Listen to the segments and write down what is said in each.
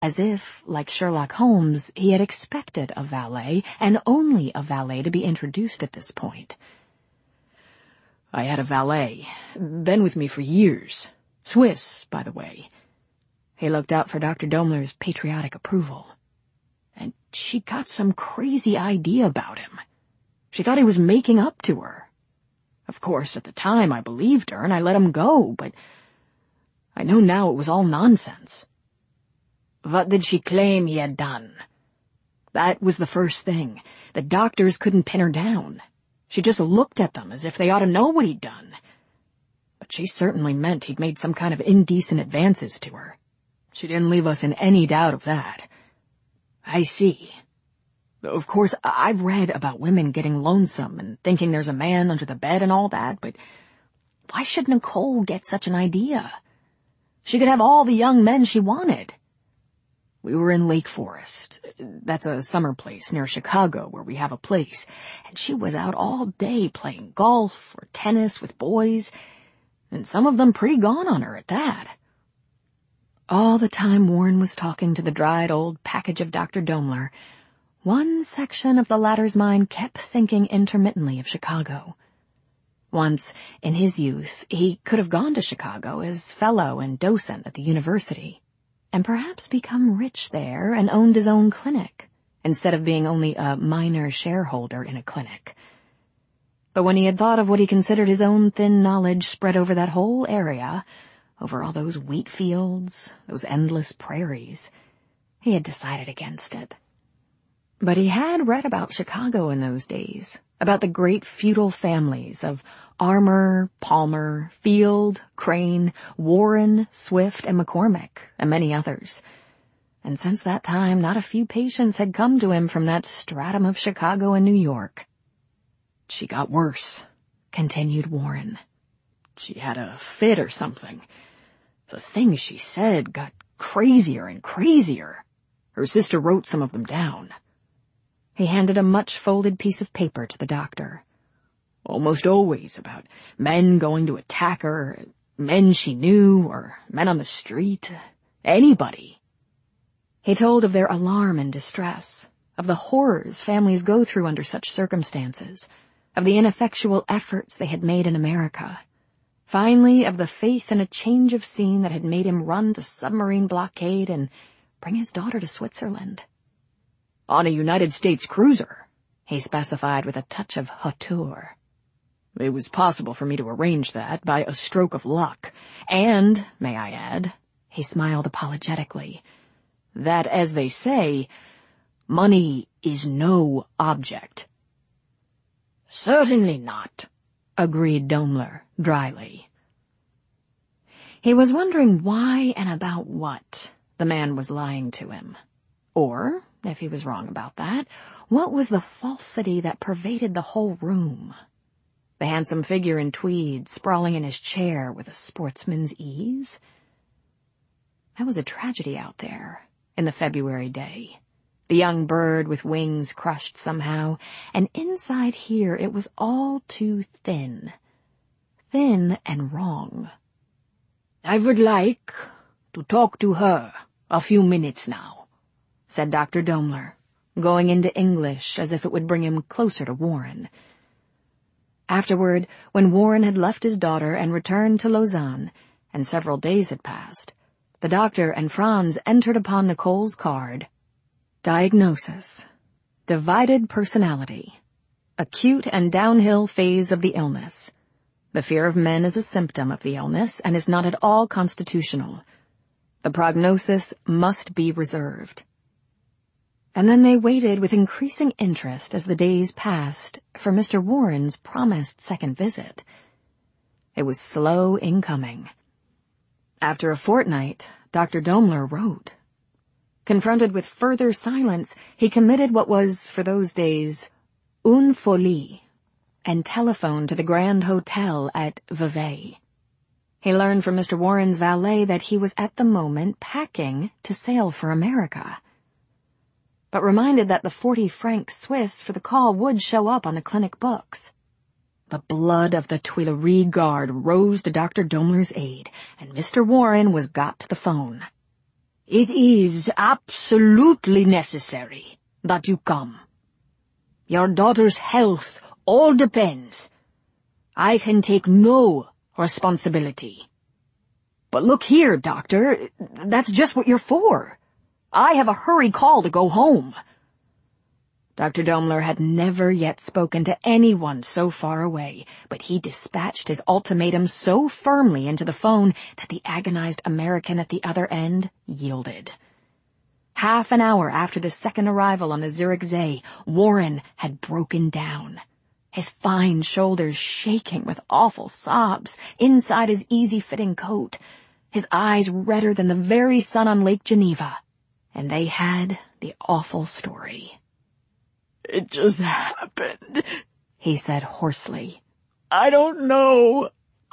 as if, like Sherlock Holmes, he had expected a valet, and only a valet, to be introduced at this point. I had a valet, been with me for years. Swiss, by the way. He looked out for Dr. Daimler's patriotic approval. And she got some crazy idea about him. She thought he was making up to her. Of course, at the time I believed her and I let him go, but I know now it was all nonsense. What did she claim he had done? That was the first thing. The doctors couldn't pin her down. She just looked at them as if they ought to know what he'd done. But she certainly meant he'd made some kind of indecent advances to her. She didn't leave us in any doubt of that. I see. Of course, I've read about women getting lonesome and thinking there's a man under the bed and all that, but why should Nicole get such an idea? She could have all the young men she wanted. We were in Lake Forest. That's a summer place near Chicago where we have a place, and she was out all day playing golf or tennis with boys, and some of them pretty gone on her at that. All the time Warren was talking to the dried old package of Dr. Daimler, one section of the latter's mind kept thinking intermittently of Chicago. Once, in his youth, he could have gone to Chicago as fellow and docent at the university, and perhaps become rich there and owned his own clinic, instead of being only a minor shareholder in a clinic. But when he had thought of what he considered his own thin knowledge spread over that whole area, over all those wheat fields, those endless prairies, he had decided against it. But he had read about Chicago in those days, about the great feudal families of Armour, Palmer, Field, Crane, Warren, Swift, and McCormick, and many others. And since that time, not a few patients had come to him from that stratum of Chicago and New York. She got worse, continued Warren. She had a fit or something. The things she said got crazier and crazier. Her sister wrote some of them down. He handed a much-folded piece of paper to the doctor. Almost always about men going to attack her, men she knew, or men on the street, anybody. He told of their alarm and distress, of the horrors families go through under such circumstances, of the ineffectual efforts they had made in America. Finally, of the faith in a change of scene that had made him run the submarine blockade and bring his daughter to Switzerland. On a United States cruiser, he specified with a touch of hauteur. It was possible for me to arrange that by a stroke of luck, and, may I add, he smiled apologetically, that, as they say, money is no object. Certainly not, agreed Daimler dryly. He was wondering why and about what the man was lying to him. Or, if he was wrong about that, what was the falsity that pervaded the whole room? The handsome figure in tweed sprawling in his chair with a sportsman's ease? That was a tragedy out there, in the February day. The young bird with wings crushed somehow, and inside here it was all too thin. Thin and wrong. I would like to talk to her a few minutes now, said Dr. Daimler, going into English as if it would bring him closer to Warren. Afterward, when Warren had left his daughter and returned to Lausanne, and several days had passed, the doctor and Franz entered upon Nicole's card. Diagnosis: divided personality. Acute and downhill phase of the illness. The fear of men is a symptom of the illness and is not at all constitutional. The prognosis must be reserved. And then they waited with increasing interest as the days passed for Mr. Warren's promised second visit. It was slow in coming. After a fortnight, Dr. Daimler wrote. Confronted with further silence, he committed what was, for those days, une folie, and telephoned to the Grand Hotel at Vevey. He learned from Mr. Warren's valet that he was at the moment packing to sail for America, but reminded that the 40 francs Swiss for the call would show up on the clinic books. The blood of the Tuileries Guard rose to Dr. Daimler's aid, and Mr. Warren was got to the phone. It is absolutely necessary that you come. Your daughter's health all depends. I can take no responsibility. But look here, Doctor, that's just what you're for. I have a hurry call to go home. Dr. Daimler had never yet spoken to anyone so far away, but he dispatched his ultimatum so firmly into the phone that the agonized American at the other end yielded. Half an hour after the second arrival on the Zurich Zee, Warren had broken down, his fine shoulders shaking with awful sobs inside his easy-fitting coat, his eyes redder than the very sun on Lake Geneva. And they had the awful story. "It just happened," he said hoarsely. I don't know.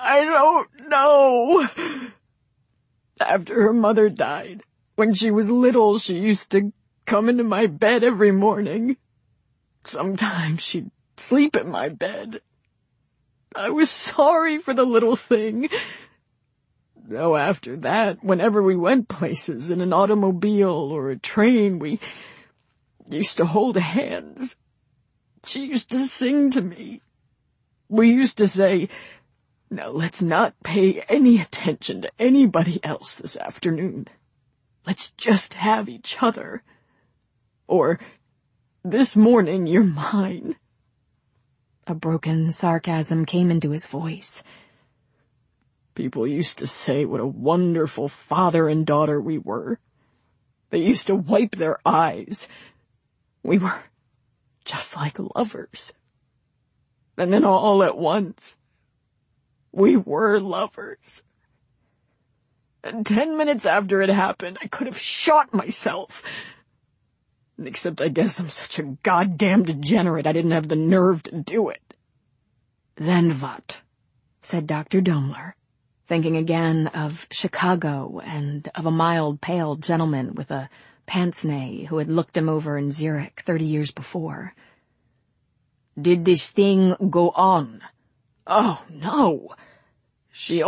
After her mother died, when she was little, she used to come into my bed every morning. Sometimes she'd sleep in my bed. I was sorry for the little thing. Though after that, whenever we went places in an automobile or a train, we used to hold hands. She used to sing to me. We used to say, "Now let's not pay any attention to anybody else this afternoon. Let's just have each other." Or, "This morning you're mine." A broken sarcasm came into his voice. People used to say what a wonderful father and daughter we were. They used to wipe their eyes. We were just like lovers. And then all at once, we were lovers. And 10 minutes after it happened, I could have shot myself. Except I guess I'm such a goddamn degenerate I didn't have the nerve to do it. Then what? Said Dr. Daimler, thinking again of Chicago and of a mild, pale gentleman with a pince-nez who had looked him over in Zurich 30 years before. Did this thing go on? Oh, no. She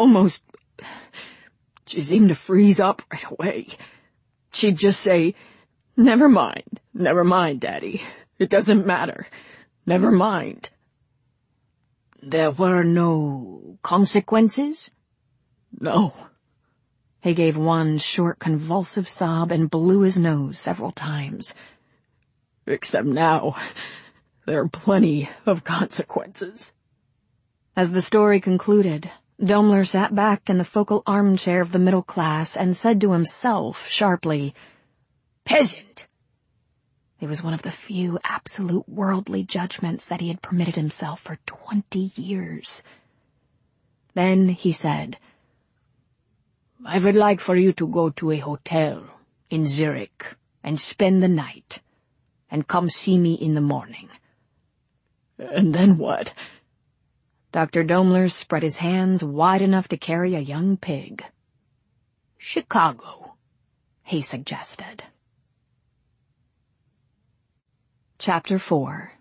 seemed to freeze up right away. She'd just say, never mind, Daddy. It doesn't matter. Never mind." There were no consequences? No. He gave one short convulsive sob and blew his nose several times. Except now, there are plenty of consequences. As the story concluded, Daimler sat back in the focal armchair of the middle class and said to himself sharply, "Peasant!" It was one of the few absolute worldly judgments that he had permitted himself for 20 years. Then he said, "I would like for you to go to a hotel in Zurich and spend the night, and come see me in the morning." And then what? Dr. Daimler spread his hands wide enough to carry a young pig. "Chicago," he suggested. Chapter 4.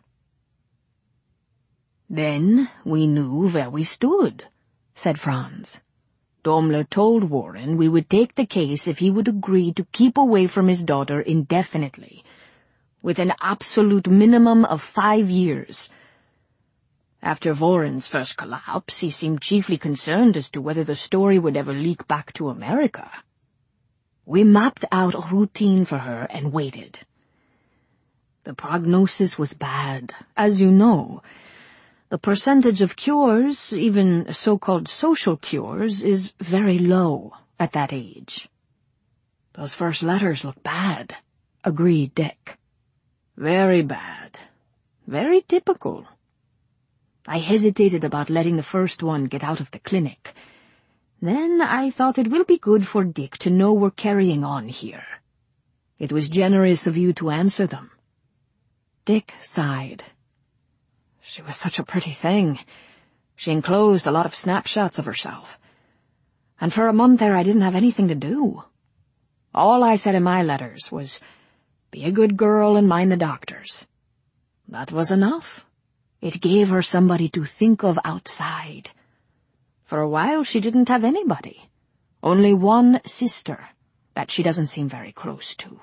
Then we knew where we stood, said Franz. Daimler told Warren we would take the case if he would agree to keep away from his daughter indefinitely, with an absolute minimum of 5 years. After Warren's first collapse, he seemed chiefly concerned as to whether the story would ever leak back to America. We mapped out a routine for her and waited. The prognosis was bad, as you know. The percentage of cures, even so-called social cures, is very low at that age. Those first letters look bad, agreed Dick. Very bad. Very typical. I hesitated about letting the first one get out of the clinic. Then I thought it will be good for Dick to know we're carrying on here. It was generous of you to answer them. Dick sighed. She was such a pretty thing. She enclosed a lot of snapshots of herself. And for a month there I didn't have anything to do. All I said in my letters was, be a good girl and mind the doctors. That was enough. It gave her somebody to think of outside. For a while she didn't have anybody. Only one sister, that she doesn't seem very close to.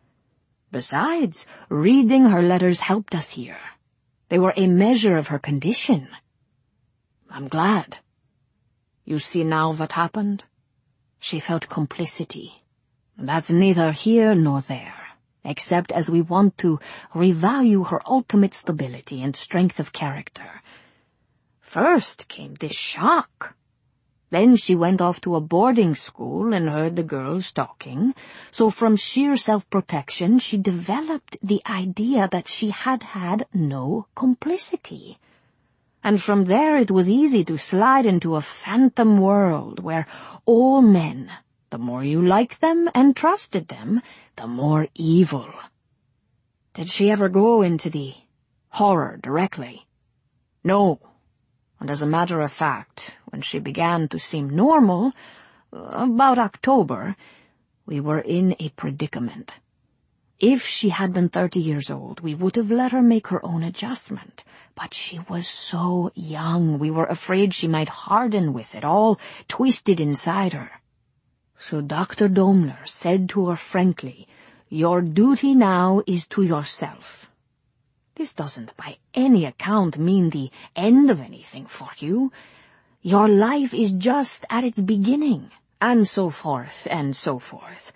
Besides, reading her letters helped us here. They were a measure of her condition. I'm glad. You see now what happened? She felt complicity. That's neither here nor there, except as we want to revalue her ultimate stability and strength of character. First came this shock. Then she went off to a boarding school and heard the girls talking, so from sheer self-protection she developed the idea that she had had no complicity. And from there it was easy to slide into a phantom world where all men, the more you liked them and trusted them, the more evil. Did she ever go into the horror directly? No. And as a matter of fact, when she began to seem normal, about October, we were in a predicament. If she had been 30 years old, we would have let her make her own adjustment. But she was so young, we were afraid she might harden with it, all twisted inside her. So Dr. Domler said to her frankly, "Your duty now is to yourself. This doesn't by any account mean the end of anything for you. Your life is just at its beginning," and so forth and so forth.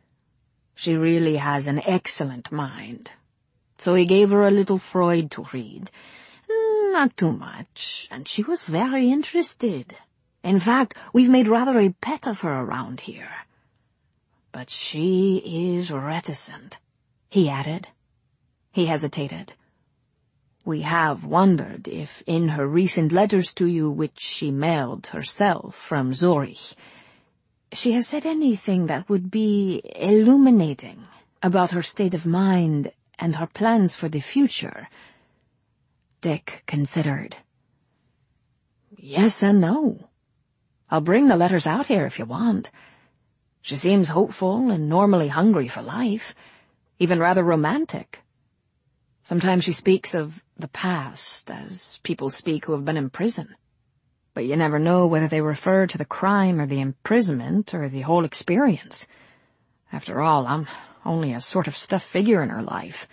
She really has an excellent mind. So he gave her a little Freud to read. Not too much, and she was very interested. In fact, we've made rather a pet of her around here. But she is reticent, he added. He hesitated. We have wondered if in her recent letters to you, which she mailed herself from Zurich, she has said anything that would be illuminating about her state of mind and her plans for the future. Dick considered. Yes and no. I'll bring the letters out here if you want. She seems hopeful and normally hungry for life, even rather romantic. Sometimes she speaks of the past, as people speak who have been in prison. But you never know whether they refer to the crime or the imprisonment or the whole experience. After all, I'm only a sort of stuffed figure in her life.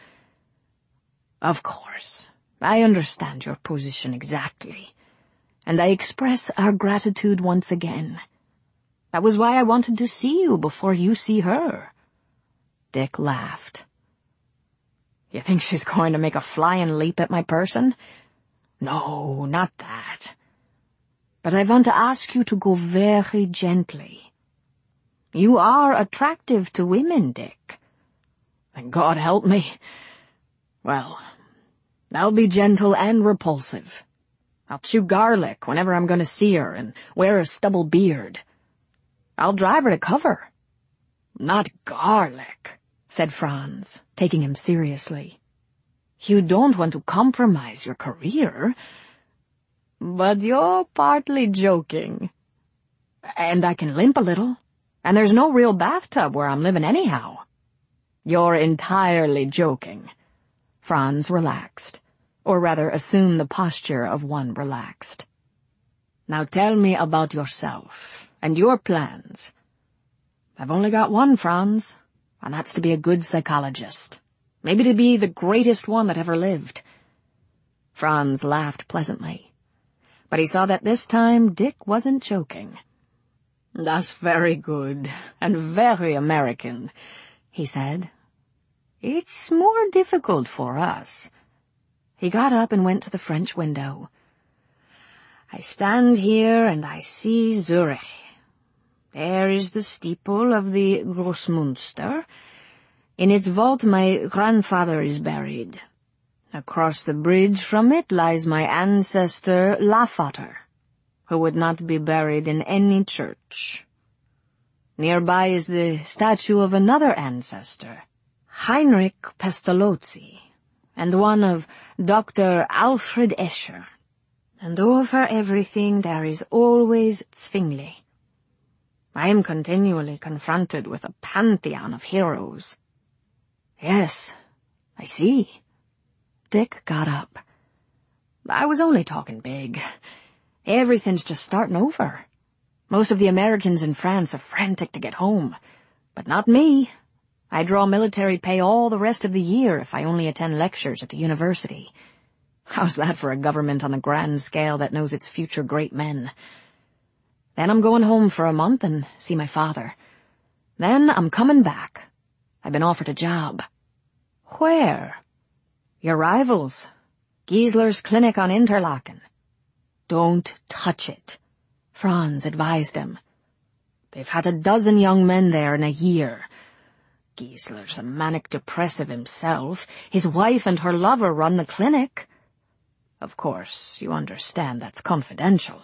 Of course, I understand your position exactly, and I express our gratitude once again. That was why I wanted to see you before you see her. Dick laughed. You think she's going to make a flying leap at my person? No, not that. But I want to ask you to go very gently. You are attractive to women, Dick. And God help me. Well, I'll be gentle and repulsive. I'll chew garlic whenever I'm going to see her and wear a stubble beard. I'll drive her to cover. Not garlic, said Franz, taking him seriously. You don't want to compromise your career. But you're partly joking. And I can limp a little, and there's no real bathtub where I'm living anyhow. You're entirely joking. Franz relaxed, or rather assumed the posture of one relaxed. Now tell me about yourself and your plans. I've only got one, Franz, and that's to be a good psychologist. Maybe to be the greatest one that ever lived. Franz laughed pleasantly, but he saw that this time Dick wasn't joking. That's very good, and very American, he said. It's more difficult for us. He got up and went to the French window. I stand here and I see Zurich. There is the steeple of the Grossmünster. In its vault my grandfather is buried. Across the bridge from it lies my ancestor Laffater, who would not be buried in any church. Nearby is the statue of another ancestor, Heinrich Pestalozzi, and one of Dr. Alfred Escher. And over everything there is always Zwingli. I am continually confronted with a pantheon of heroes. Yes, I see. Dick got up. I was only talking big. Everything's just starting over. Most of the Americans in France are frantic to get home. But not me. I draw military pay all the rest of the year if I only attend lectures at the university. How's that for a government on the grand scale that knows its future great men? Then I'm going home for a month and see my father. Then I'm coming back. I've been offered a job. Where? Your rivals. Giesler's clinic on Interlaken. Don't touch it, Franz advised him. They've had a dozen young men there in a year. Giesler's a manic depressive himself. His wife and her lover run the clinic. Of course, you understand that's confidential.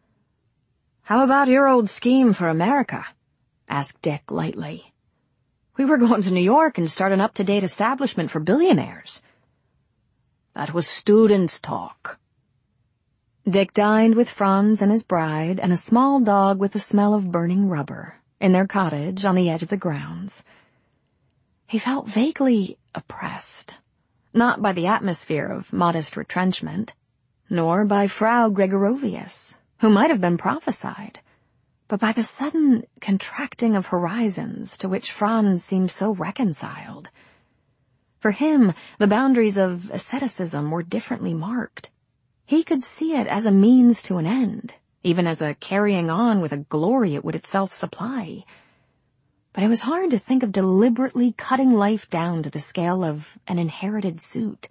How about your old scheme for America? Asked Dick lightly. We were going to New York and start an up-to-date establishment for billionaires. That was students' talk. Dick dined with Franz and his bride and a small dog with the smell of burning rubber in their cottage on the edge of the grounds. He felt vaguely oppressed, not by the atmosphere of modest retrenchment, nor by Frau Gregorovius, who might have been prophesied, but by the sudden contracting of horizons to which Franz seemed so reconciled. For him, the boundaries of asceticism were differently marked. He could see it as a means to an end, even as a carrying on with a glory it would itself supply. But it was hard to think of deliberately cutting life down to the scale of an inherited suit.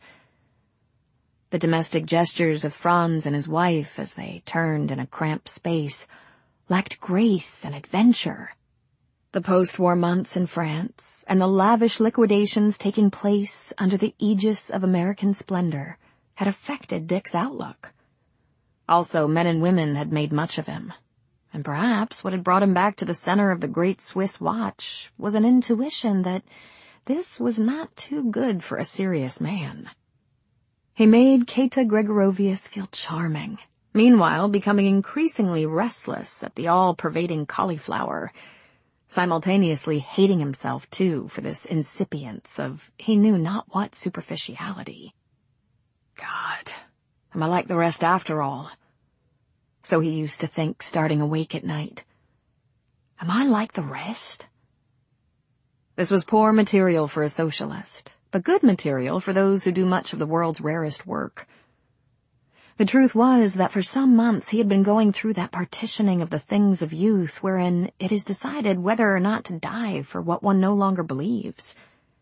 The domestic gestures of Franz and his wife as they turned in a cramped space lacked grace and adventure. The post-war months in France and the lavish liquidations taking place under the aegis of American splendor had affected Dick's outlook. Also, men and women had made much of him, and perhaps what had brought him back to the center of the great Swiss watch was an intuition that this was not too good for a serious man. He made Kata Gregorovius feel charming, meanwhile becoming increasingly restless at the all-pervading cauliflower, simultaneously hating himself, too, for this incipience of he knew not what superficiality. God, am I like the rest after all? So he used to think, starting awake at night. Am I like the rest? This was poor material for a socialist, but good material for those who do much of the world's rarest work. The truth was that for some months he had been going through that partitioning of the things of youth wherein it is decided whether or not to die for what one no longer believes.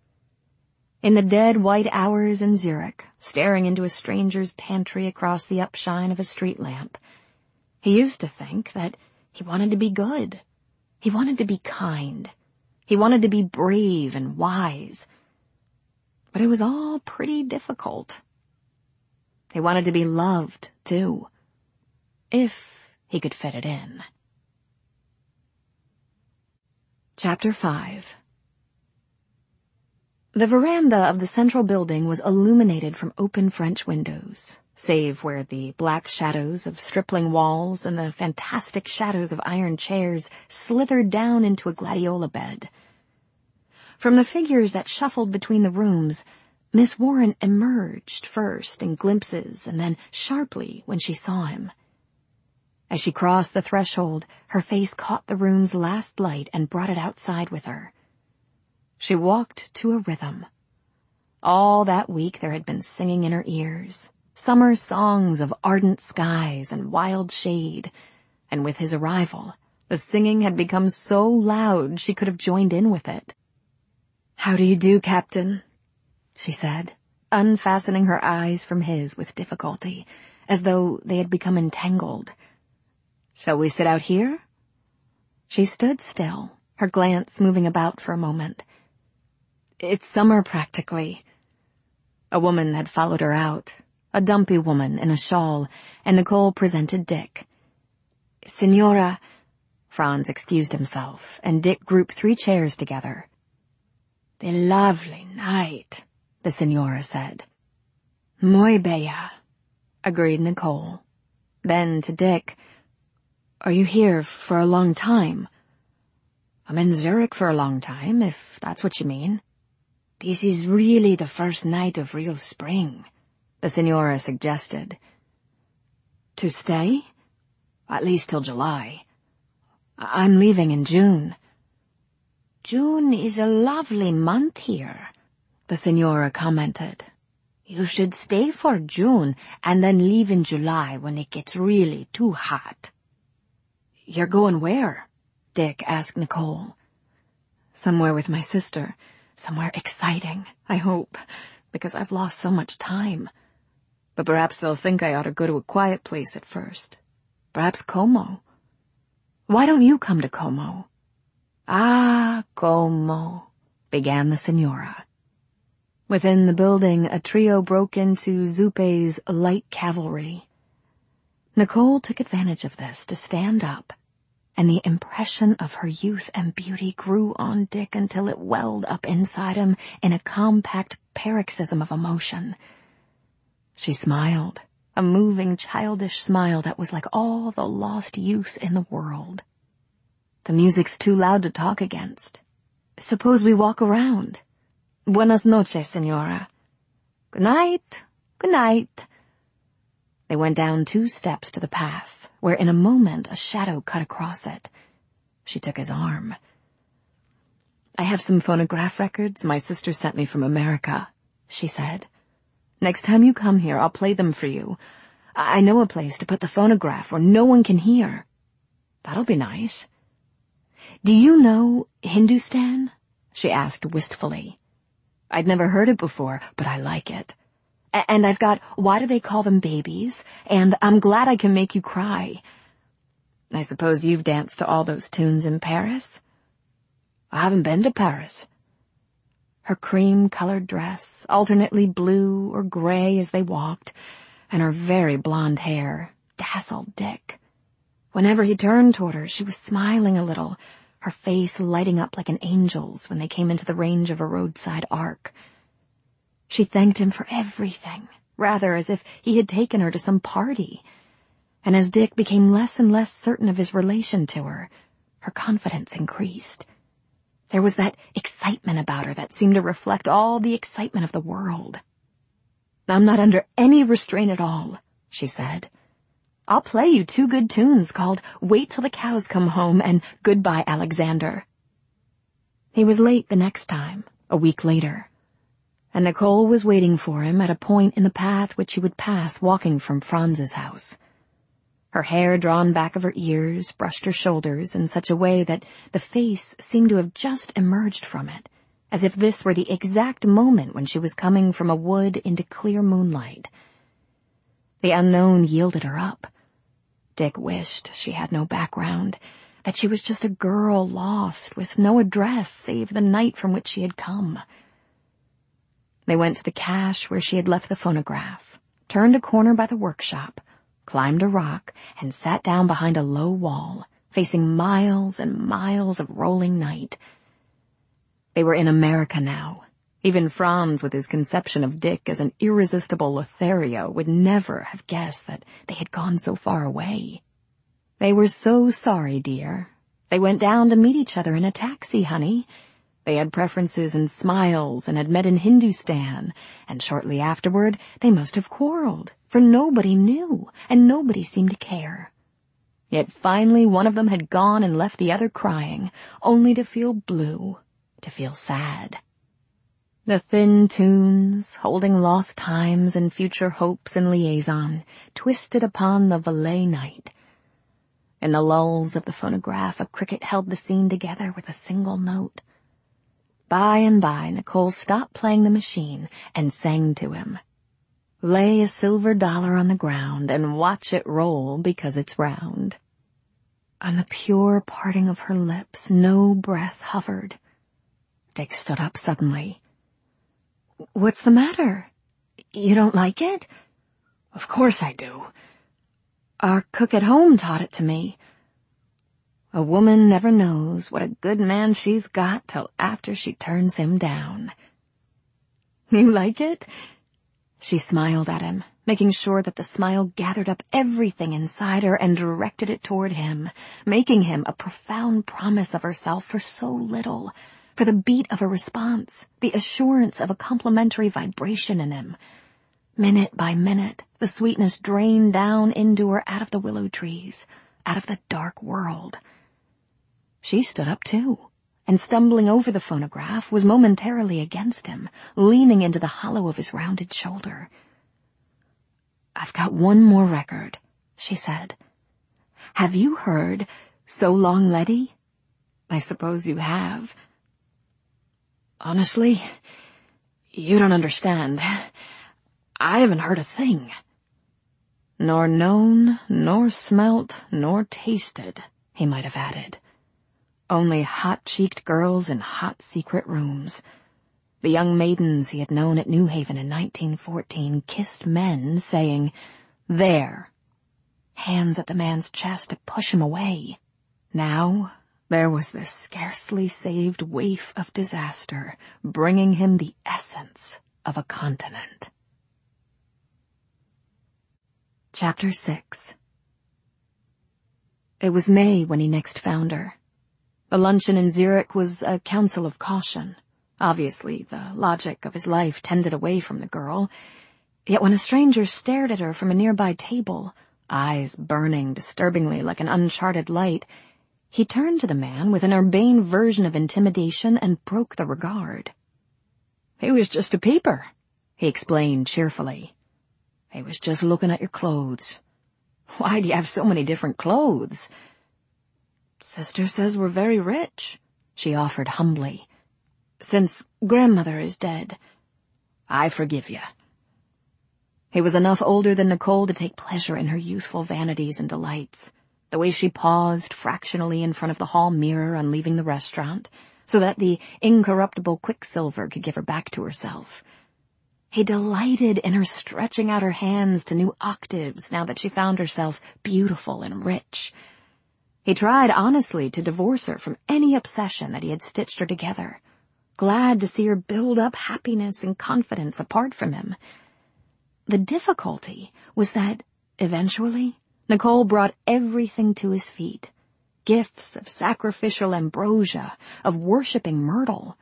In the dead white hours in Zurich, staring into a stranger's pantry across the upshine of a street lamp, he used to think that he wanted to be good. He wanted to be kind. He wanted to be brave and wise. But it was all pretty difficult. He wanted to be loved, too, if he could fit it in. Chapter 5. The veranda of the central building was illuminated from open French windows, save where the black shadows of stripling walls and the fantastic shadows of iron chairs slithered down into a gladiola bed. From the figures that shuffled between the rooms, Miss Warren emerged first in glimpses and then sharply when she saw him. As she crossed the threshold, her face caught the room's last light and brought it outside with her. She walked to a rhythm. All that week there had been singing in her ears, summer songs of ardent skies and wild shade, and with his arrival, the singing had become so loud she could have joined in with it. "How do you do, Captain?" she said, unfastening her eyes from his with difficulty, as though they had become entangled. "Shall we sit out here?" She stood still, her glance moving about for a moment. "It's summer, practically." A woman had followed her out, a dumpy woman in a shawl, and Nicole presented Dick. "Signora," Franz excused himself, and Dick grouped 3 chairs together. "The lovely night," the Signora said. "Muy bella," agreed Nicole. Then to Dick, "Are you here for a long time?" "I'm in Zurich for a long time, if that's what you mean." "This is really the first night of real spring," the Signora suggested. "To stay?" "At least till July. I'm leaving in June." June is a lovely month here, the Senora commented. You should stay for June and then leave in July when it gets really too hot. You're going where? Dick asked Nicole. Somewhere with my sister. Somewhere exciting, I hope, because I've lost so much time. But perhaps they'll think I ought to go to a quiet place at first. Perhaps Como. Why don't you come to Como? Ah, Como, began the Senora. Within the building, a trio broke into Zupe's light cavalry. Nicole took advantage of this to stand up, and the impression of her youth and beauty grew on Dick until it welled up inside him in a compact paroxysm of emotion. She smiled, a moving, childish smile that was like all the lost youth in the world. The music's too loud to talk against. Suppose we walk around. Buenas noches, Senora. Good night. Good night. They went down 2 steps to the path, where in a moment a shadow cut across it. She took his arm. I have some phonograph records my sister sent me from America, she said. Next time you come here, I'll play them for you. I know a place to put the phonograph where no one can hear. That'll be nice. Do you know Hindustan? She asked wistfully. I'd never heard it before, but I like it. And I've got Why Do They Call Them Babies, and I'm Glad I Can Make You Cry. I suppose you've danced to all those tunes in Paris? I haven't been to Paris. Her cream-colored dress, alternately blue or gray as they walked, and her very blonde hair, dazzled Dick. Whenever he turned toward her, she was smiling a little, her face lighting up like an angel's when they came into the range of a roadside arc. She thanked him for everything, rather as if he had taken her to some party. And as Dick became less and less certain of his relation to her, her confidence increased. There was that excitement about her that seemed to reflect all the excitement of the world. I'm not under any restraint at all, she said. I'll play you 2 good tunes called Wait Till the Cows Come Home and Goodbye, Alexander. He was late the next time, a week later, and Nicole was waiting for him at a point in the path which he would pass walking from Franz's house. Her hair drawn back of her ears brushed her shoulders in such a way that the face seemed to have just emerged from it, as if this were the exact moment when she was coming from a wood into clear moonlight. The unknown yielded her up. Dick wished she had no background, that she was just a girl lost with no address save the night from which she had come. They went to the cache where she had left the phonograph, turned a corner by the workshop, climbed a rock, and sat down behind a low wall, facing miles and miles of rolling night. They were in America now. Even Franz, with his conception of Dick as an irresistible Lothario, would never have guessed that they had gone so far away. They were so sorry, dear. They went down to meet each other in a taxi, honey. They had preferences and smiles and had met in Hindustan, and shortly afterward they must have quarreled, for nobody knew, and nobody seemed to care. Yet finally one of them had gone and left the other crying, only to feel blue, to feel sad. The thin tunes, holding lost times and future hopes in liaison, twisted upon the Valais night. In the lulls of the phonograph, a cricket held the scene together with a single note. By and by, Nicole stopped playing the machine and sang to him. Lay a silver dollar on the ground and watch it roll because it's round. On the pure parting of her lips, no breath hovered. Dick stood up suddenly. What's the matter? You don't like it? Of course I do. Our cook at home taught it to me. A woman never knows what a good man she's got till after she turns him down. You like it? She smiled at him, making sure that the smile gathered up everything inside her and directed it toward him, making him a profound promise of herself for so little, for the beat of a response, the assurance of a complimentary vibration in him. Minute by minute, the sweetness drained down into her out of the willow trees, out of the dark world. She stood up too, and stumbling over the phonograph was momentarily against him, leaning into the hollow of his rounded shoulder. "I've got one more record," she said. "Have you heard So Long, Letty? I suppose you have." "Honestly, you don't understand. I haven't heard a thing." "Nor known, nor smelt, nor tasted," he might have added. Only hot-cheeked girls in hot secret rooms. The young maidens he had known at New Haven in 1914 kissed men, saying, "There," hands at the man's chest to push him away. Now there was this scarcely saved waif of disaster, bringing him the essence of a continent. Chapter 6. It was May when he next found her. The luncheon in Zurich was a counsel of caution. Obviously, the logic of his life tended away from the girl. Yet when a stranger stared at her from a nearby table, eyes burning disturbingly like an uncharted light, he turned to the man with an urbane version of intimidation and broke the regard. "He was just a peeper," he explained cheerfully. "He was just looking at your clothes." "Why do you have so many different clothes?" "Sister says we're very rich," she offered humbly. "Since grandmother is dead." "I forgive you." He was enough older than Nicole to take pleasure in her youthful vanities and delights. The way she paused fractionally in front of the hall mirror on leaving the restaurant, so that the incorruptible Quicksilver could give her back to herself. He delighted in her stretching out her hands to new octaves now that she found herself beautiful and rich. He tried honestly to divorce her from any obsession that he had stitched her together, glad to see her build up happiness and confidence apart from him. The difficulty was that, eventually, Nicole brought everything to his feet. Gifts of sacrificial ambrosia, of worshipping myrtle.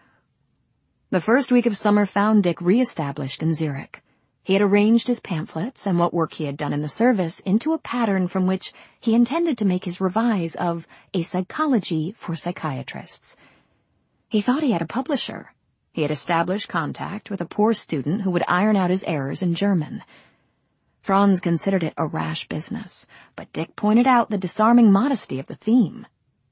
The first week of summer found Dick re-established in Zurich. He had arranged his pamphlets and what work he had done in the service into a pattern from which he intended to make his revise of A Psychology for Psychiatrists. He thought he had a publisher. He had established contact with a poor student who would iron out his errors in German. Franz considered it a rash business, but Dick pointed out the disarming modesty of the theme.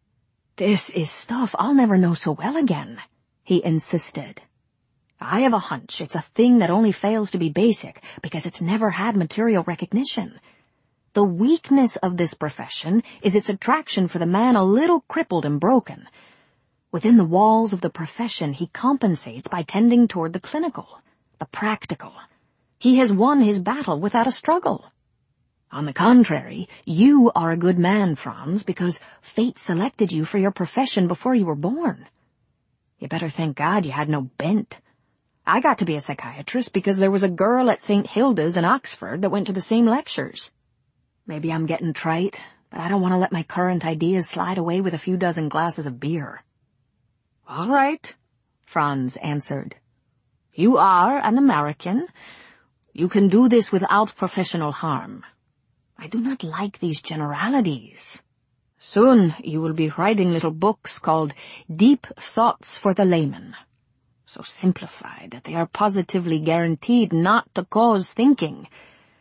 "This is stuff I'll never know so well again," he insisted. "I have a hunch it's a thing that only fails to be basic because it's never had material recognition. The weakness of this profession is its attraction for the man a little crippled and broken. Within the walls of the profession, he compensates by tending toward the clinical, the practical. He has won his battle without a struggle. On the contrary, you are a good man, Franz, because fate selected you for your profession before you were born. You better thank God you had no bent. I got to be a psychiatrist because there was a girl at St. Hilda's in Oxford that went to the same lectures. Maybe I'm getting trite, but I don't want to let my current ideas slide away with a few dozen glasses of beer." "All right," Franz answered. "You are an American. You can do this without professional harm. I do not like these generalities. Soon you will be writing little books called Deep Thoughts for the Layman, so simplified that they are positively guaranteed not to cause thinking.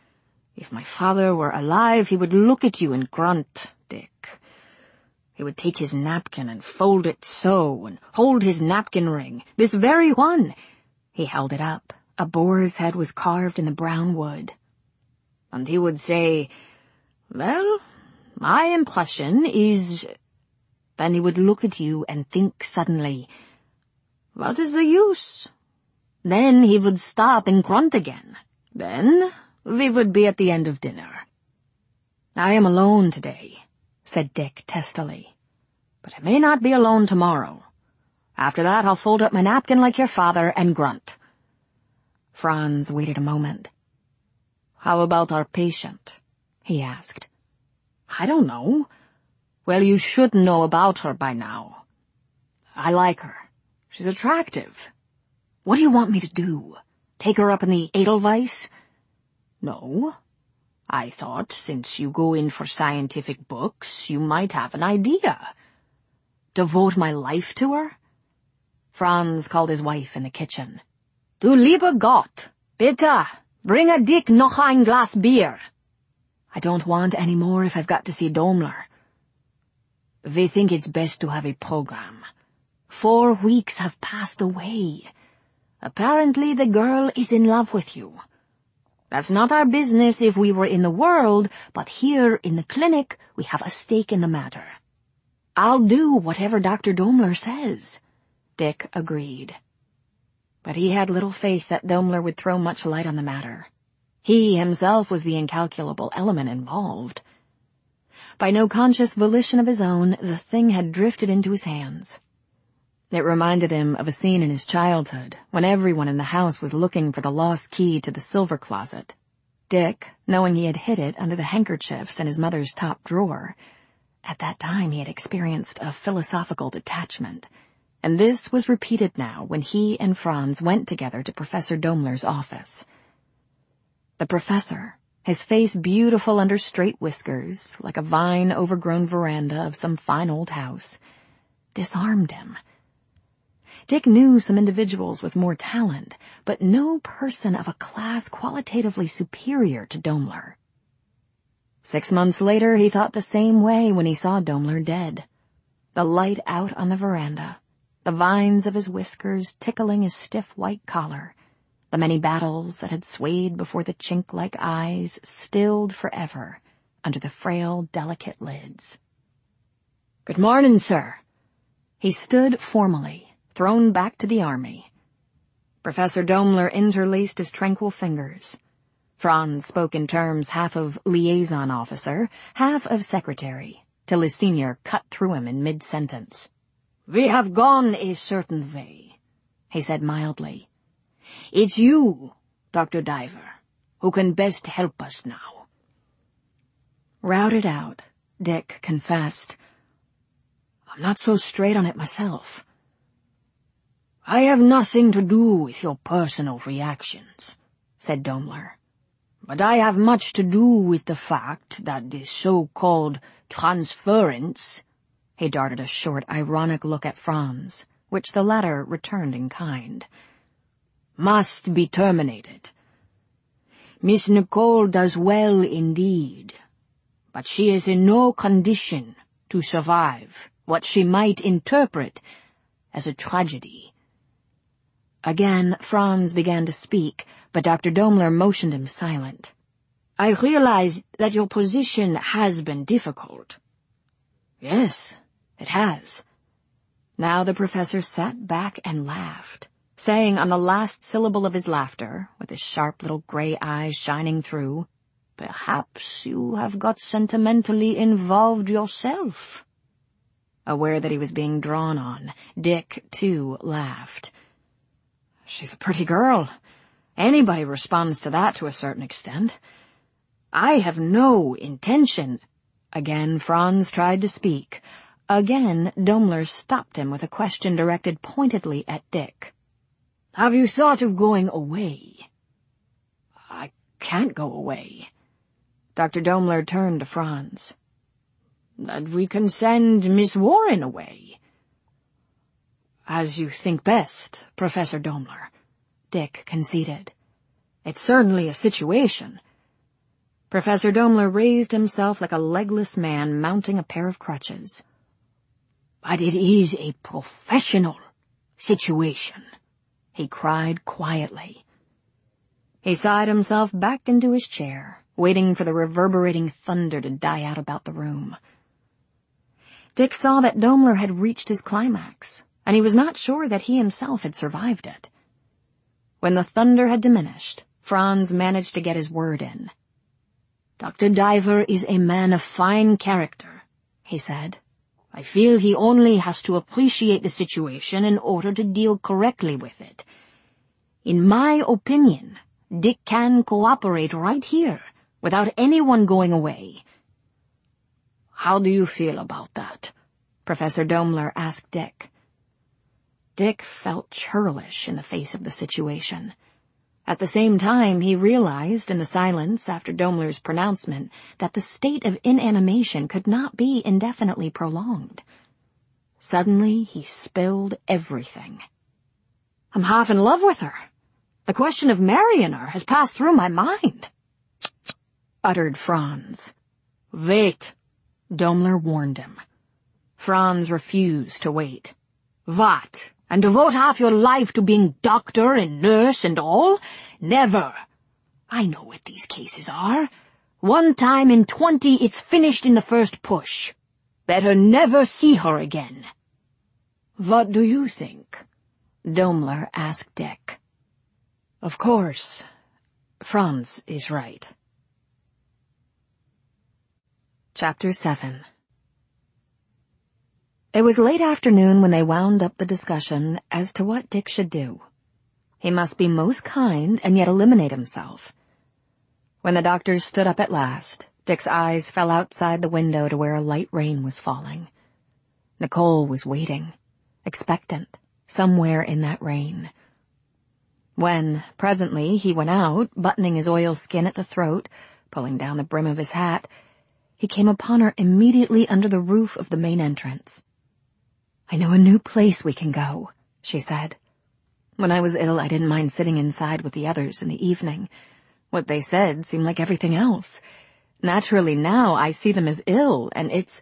If my father were alive, he would look at you and grunt, Dick. He would take his napkin and fold it so, and hold his napkin ring, this very one." He held it up. A boar's head was carved in the brown wood. "And he would say, 'Well, my impression is—' Then he would look at you and think suddenly, 'What is the use?' Then he would stop and grunt again. Then we would be at the end of dinner." "I am alone today," said Dick testily. "But I may not be alone tomorrow. After that I'll fold up my napkin like your father and grunt." Franz waited a moment. "How about our patient?" he asked. "I don't know." "Well, you should know about her by now." "I like her. She's attractive." "What do you want me to do? Take her up in the Edelweiss?" "No. I thought since you go in for scientific books, you might have an idea." "Devote my life to her?" Franz called his wife in the kitchen. Du lieber Gott, bitte, bringe Dick noch ein Glas Bier. I don't want any more if I've got to see Domler. We think it's best to have a program. 4 weeks have passed away. Apparently the girl is in love with you. That's not our business if we were in the world, but here in the clinic we have a stake in the matter. I'll do whatever Dr. Domler says. Dick agreed. But he had little faith that Domler would throw much light on the matter. He himself was the incalculable element involved. By no conscious volition of his own, the thing had drifted into his hands. It reminded him of a scene in his childhood, when everyone in the house was looking for the lost key to the silver closet. Dick, knowing he had hid it under the handkerchiefs in his mother's top drawer, at that time he had experienced a philosophical detachment, and this was repeated now when he and Franz went together to Professor Domler's office. The professor, his face beautiful under straight whiskers, like a vine-overgrown veranda of some fine old house, disarmed him. Dick knew some individuals with more talent, but no person of a class qualitatively superior to Domler. 6 months later, he thought the same way when he saw Domler dead. The light out on the veranda, the vines of his whiskers tickling his stiff white collar, the many battles that had swayed before the chink-like eyes stilled forever under the frail, delicate lids. "Good morning, sir." He stood formally, thrown back to the army. Professor Domler interlaced his tranquil fingers. Franz spoke in terms half of liaison officer, half of secretary, till his senior cut through him in mid-sentence. "We have gone a certain way," he said mildly. "It's you, Dr. Diver, who can best help us now." Routed out, Dick confessed, "I'm not so straight on it myself." "I have nothing to do with your personal reactions," said Domler. "But I have much to do with the fact that this so-called transference—" He darted a short, ironic look at Franz, which the latter returned in kind. "Must be terminated. Miss Nicole does well indeed, but she is in no condition to survive what she might interpret as a tragedy." Again, Franz began to speak, but Dr. Domler motioned him silent. "I realize that your position has been difficult." "Yes, it has." Now the professor sat back and laughed, saying on the last syllable of his laughter, with his sharp little gray eyes shining through, "Perhaps you have got sentimentally involved yourself." Aware that he was being drawn on, Dick, too, laughed. "She's a pretty girl. Anybody responds to that to a certain extent. I have no intention—" Again Franz tried to speak. Again Domler stopped him with a question directed pointedly at Dick. "Have you thought of going away?" "I can't go away." Dr. Domler turned to Franz. "That we can send Miss Warren away." "As you think best, Professor Domler," Dick conceded. "It's certainly a situation." Professor Domler raised himself like a legless man mounting a pair of crutches. "But it is a professional situation," he cried quietly. He sighed himself back into his chair, waiting for the reverberating thunder to die out about the room. Dick saw that Domler had reached his climax, and he was not sure that he himself had survived it. When the thunder had diminished, Franz managed to get his word in. "Dr. Diver is a man of fine character," he said. "I feel he only has to appreciate the situation in order to deal correctly with it. In my opinion, Dick can cooperate right here, without anyone going away." "How do you feel about that?" Professor Domler asked Dick. Dick felt churlish in the face of the situation. At the same time, he realized in the silence after Domler's pronouncement that the state of inanimation could not be indefinitely prolonged. Suddenly, he spilled everything. I'm half in love with her. The question of marrying her has passed through my mind," uttered Franz. "Wait," Daimler warned him. Franz refused to wait. "What, and devote half your life to being doctor and nurse and all? Never. I know what these cases are. 1 time in 20 it's finished in the first push. Better never see her again." "What do you think?" Daimler asked Dick. "Of course, Franz is right." Chapter 7. It was late afternoon when they wound up the discussion as to what Dick should do. He must be most kind and yet eliminate himself. When the doctors stood up at last, Dick's eyes fell outside the window to where a light rain was falling. Nicole was waiting, expectant, somewhere in that rain. When, presently, he went out, buttoning his oilskin at the throat, pulling down the brim of his hat, he came upon her immediately under the roof of the main entrance. "I know a new place we can go," she said. "When I was ill, I didn't mind sitting inside with the others in the evening. What they said seemed like everything else. Naturally, now I see them as ill, and it's...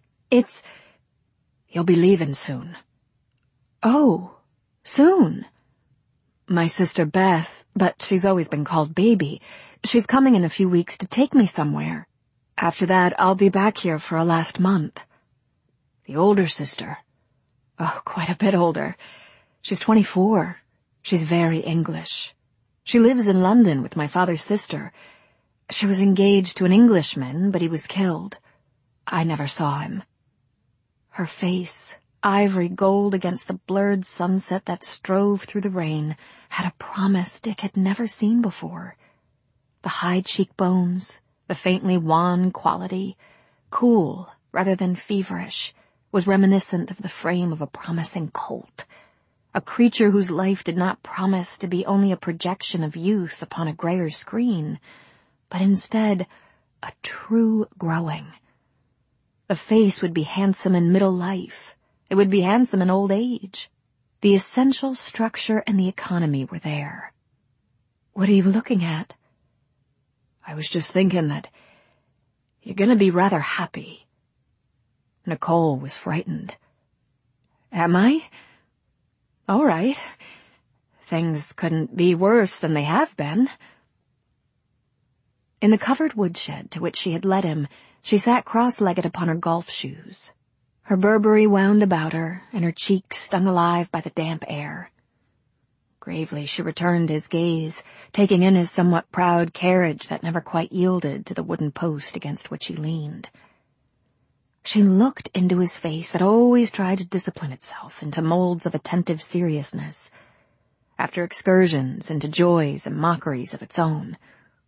You'll be leaving soon." "Oh, soon?" "My sister Beth, but she's always been called Baby. She's coming in a few weeks to take me somewhere. After that, I'll be back here for a last month." "The older sister?" "Oh, quite a bit older. She's 24. She's very English. She lives in London with my father's sister. She was engaged to an Englishman, but he was killed. I never saw him." Her face, ivory gold against the blurred sunset that strove through the rain, had a promise Dick had never seen before. The high cheekbones, the faintly wan quality, cool rather than feverish, was reminiscent of the frame of a promising colt, a creature whose life did not promise to be only a projection of youth upon a grayer screen, but instead a true growing. The face would be handsome in middle life. It would be handsome in old age. The essential structure and the economy were there. "What are you looking at?" "I was just thinking that you're going to be rather happy." Nicole was frightened. "Am I? All right. Things couldn't be worse than they have been." In the covered woodshed to which she had led him, she sat cross-legged upon her golf shoes. Her Burberry wound about her, and her cheeks stung alive by the damp air. Gravely she returned his gaze, taking in his somewhat proud carriage that never quite yielded to the wooden post against which he leaned. She looked into his face that always tried to discipline itself into molds of attentive seriousness, after excursions into joys and mockeries of its own.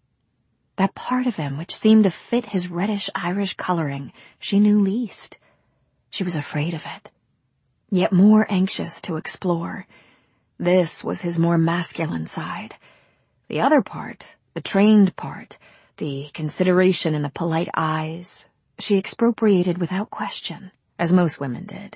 That part of him which seemed to fit his reddish Irish coloring she knew least. She was afraid of it, yet more anxious to explore. This was his more masculine side. The other part, the trained part, the consideration in the polite eyes, she expropriated without question, as most women did.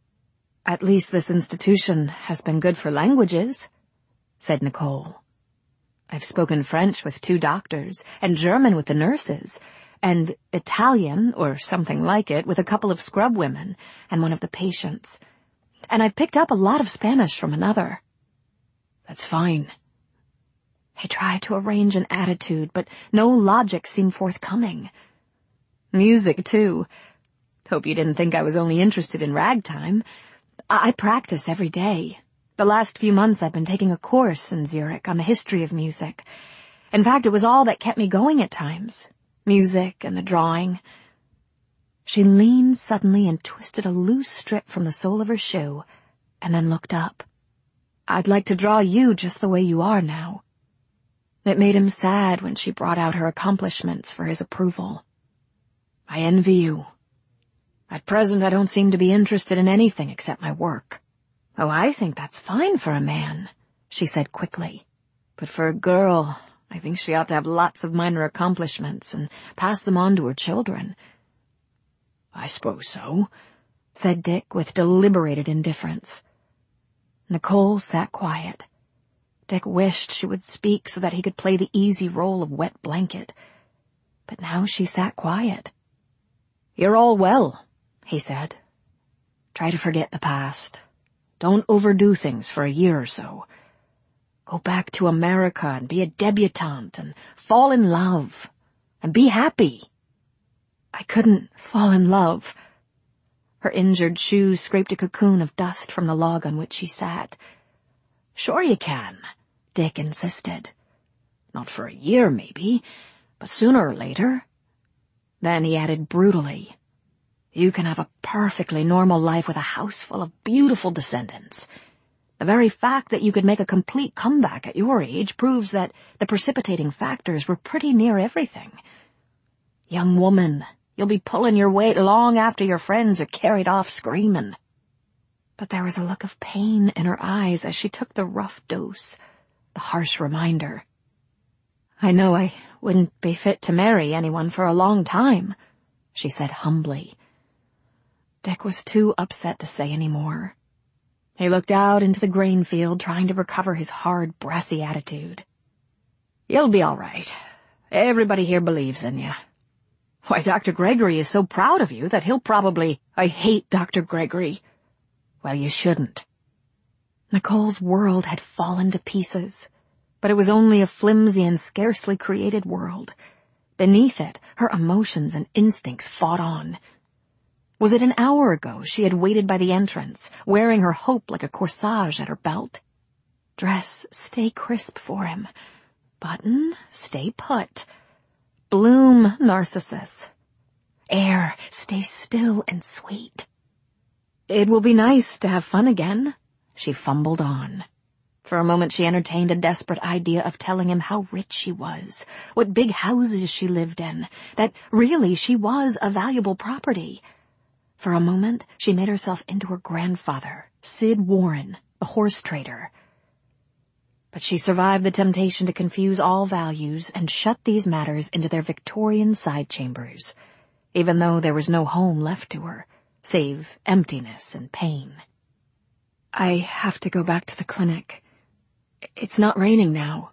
"At least this institution has been good for languages," said Nicole. "I've spoken French with 2 doctors, and German with the nurses, and Italian, or something like it, with a couple of scrub women, and one of the patients. And I've picked up a lot of Spanish from another." "That's fine." He tried to arrange an attitude, but no logic seemed forthcoming. "Music, too. Hope you didn't think I was only interested in ragtime. I practice every day. The last few months I've been taking a course in Zurich on the history of music. In fact, it was all that kept me going at times. Music and the drawing." She leaned suddenly and twisted a loose strip from the sole of her shoe, and then looked up. "I'd like to draw you just the way you are now." It made him sad when she brought out her accomplishments for his approval. "I envy you. At present I don't seem to be interested in anything except my work." "Oh, I think that's fine for a man," she said quickly. "But for a girl, I think she ought to have lots of minor accomplishments and pass them on to her children." "I suppose so," said Dick with deliberated indifference. Nicole sat quiet. Dick wished she would speak so that he could play the easy role of wet blanket. But now she sat quiet. "You're all well," he said. "Try to forget the past. Don't overdo things for a year or so. Go back to America and be a debutante and fall in love. And be happy." "I couldn't fall in love." Her injured shoes scraped a cocoon of dust from the log on which she sat. "Sure you can," Dick insisted. "Not for a year, maybe, but sooner or later." Then he added brutally, "You can have a perfectly normal life with a house full of beautiful descendants. The very fact that you could make a complete comeback at your age proves that the precipitating factors were pretty near everything. Young woman, you'll be pulling your weight long after your friends are carried off screaming." But there was a look of pain in her eyes as she took the rough dose, the harsh reminder. "I know I wouldn't be fit to marry anyone for a long time," she said humbly. Dick was too upset to say any more. He looked out into the grain field, trying to recover his hard, brassy attitude. "You'll be all right. Everybody here believes in you. Why, Dr. Gregory is so proud of you that he'll probably—" "I hate Dr. Gregory." "Well, you shouldn't." Nicole's world had fallen to pieces, but it was only a flimsy and scarcely created world. Beneath it, her emotions and instincts fought on. Was it an hour ago she had waited by the entrance, wearing her hope like a corsage at her belt? Dress, stay crisp for him. Button, stay put. Bloom, Narcissus. Air, stay still and sweet. "It will be nice to have fun again," she fumbled on. For a moment she entertained a desperate idea of telling him how rich she was, what big houses she lived in, that really she was a valuable property. For a moment she made herself into her grandfather, Sid Warren, the horse trader. But she survived the temptation to confuse all values and shut these matters into their Victorian side chambers, even though there was no home left to her, save emptiness and pain. "I have to go back to the clinic. It's not raining now."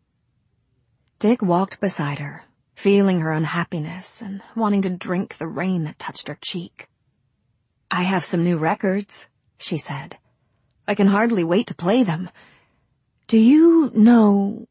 Dick walked beside her, feeling her unhappiness and wanting to drink the rain that touched her cheek. "I have some new records," she said. "I can hardly wait to play them. Do you know—"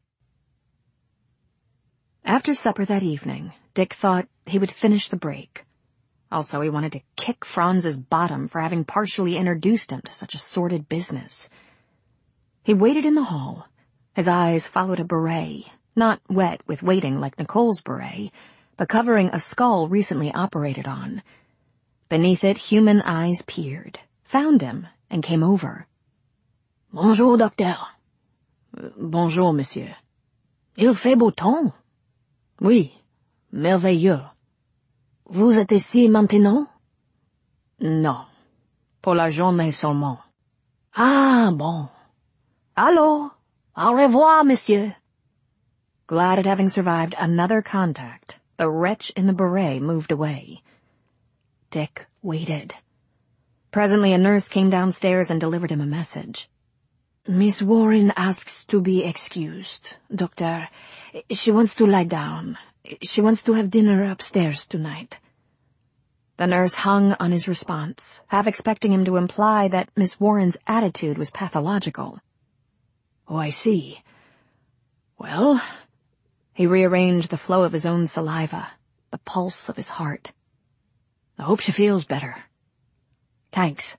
After supper that evening, Dick thought he would finish the break. Also, he wanted to kick Franz's bottom for having partially introduced him to such a sordid business. He waited in the hall. His eyes followed a beret, not wet with waiting like Nicole's beret, but covering a skull recently operated on. Beneath it, human eyes peered, found him, and came over. "Bonjour, docteur." "Bonjour, monsieur." "Il fait beau temps." "Oui, merveilleux." "Vous êtes ici maintenant?" "Non, pour la journée seulement." "Ah, bon. Alors, au revoir, monsieur." Glad at having survived another contact, the wretch in the beret moved away. Dick waited. Presently a nurse came downstairs and delivered him a message. "Miss Warren asks to be excused, doctor. She wants to lie down. She wants to have dinner upstairs tonight." The nurse hung on his response, half expecting him to imply that Miss Warren's attitude was pathological. "Oh, I see. Well," he rearranged the flow of his own saliva, the pulse of his heart. "I hope she feels better. Thanks."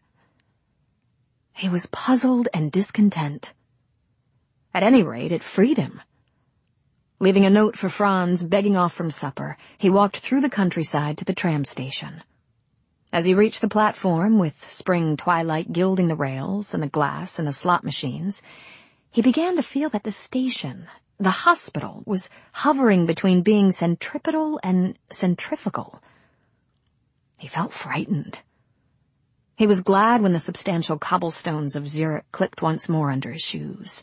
He was puzzled and discontent. At any rate, it freed him. Leaving a note for Franz begging off from supper, he walked through the countryside to the tram station. As he reached the platform, with spring twilight gilding the rails and the glass and the slot machines, he began to feel that the station, the hospital, was hovering between being centripetal and centrifugal. He felt frightened. He was glad when the substantial cobblestones of Zurich clicked once more under his shoes.